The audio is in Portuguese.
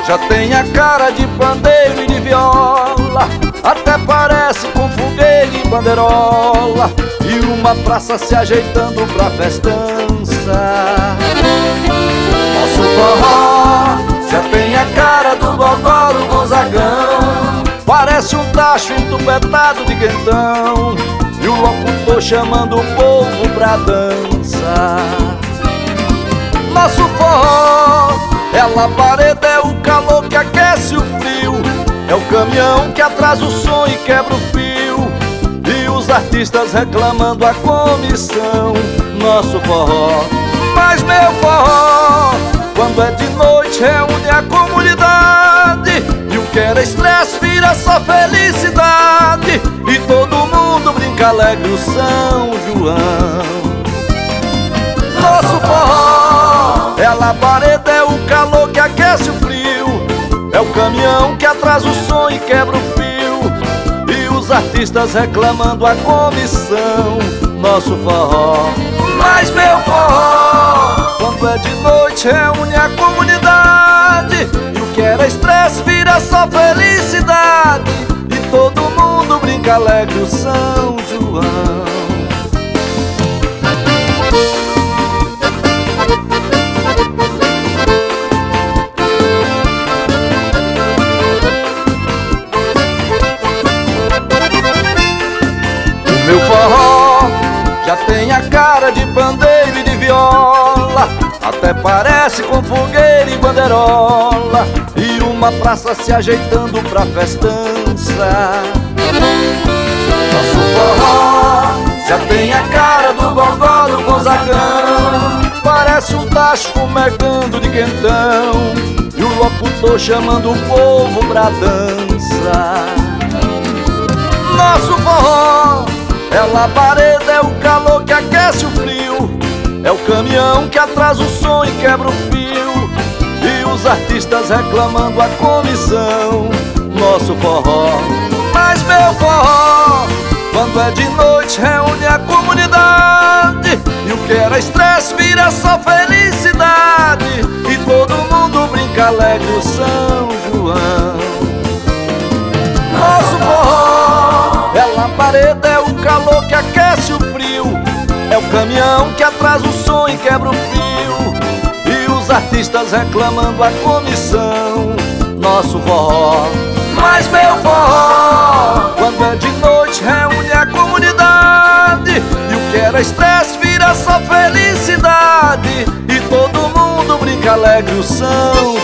já tem a cara de pandeiro e de viola, até parece com fogueira e bandeirola, e uma praça se ajeitando pra festança. Nosso forró já tem a cara do gogó do Gonzagão, parece um tacho entupetado de quentão, e o locutor chamando o povo pra dança. Nosso forró é a labareda, é o calor que aquece o frio, é o caminhão que atrasa o som e quebra o fio, e os artistas reclamando a comissão. Nosso forró, mas meu forró, quando é de noite reúne a comunidade, e o que era estresse vira só felicidade, e todo mundo brinca alegre o São João. Nosso forró é a labareda, é o calor que aquece o frio, é o caminhão que atrasa o som e quebra o fio, e os artistas reclamando a comissão. Nosso forró, mas meu forró, quando é de noite reúne a comunidade, e o que era estresse vira só felicidade, e todo mundo brinca alegre o São João. Meu forró já tem a cara de pandeiro e de viola, até parece com fogueira e bandeirola, e uma praça se ajeitando pra festança. Nosso forró já tem a cara do gogó do Gonzagão, parece um tacho fumegando de quentão, e o locutor chamando o povo pra dança. Nosso forró é a labareda, é o calor que aquece o frio, é o caminhão que atrasa o som e quebra o fio, e os artistas reclamando a comissão. Nosso forró, mas meu forró, quando é de noite reúne a comunidade, e o que era estresse vira só felicidade, e todo mundo brinca alegre o São João. Nosso forró é a labareda, é o calor que aquece o frio, é o caminhão que atrasa o som e quebra o fio, e os artistas reclamando a comissão. Nosso forró, mas meu forró, quando é de noite reúne a comunidade, e o que era estresse vira só felicidade, e todo mundo brinca alegre o São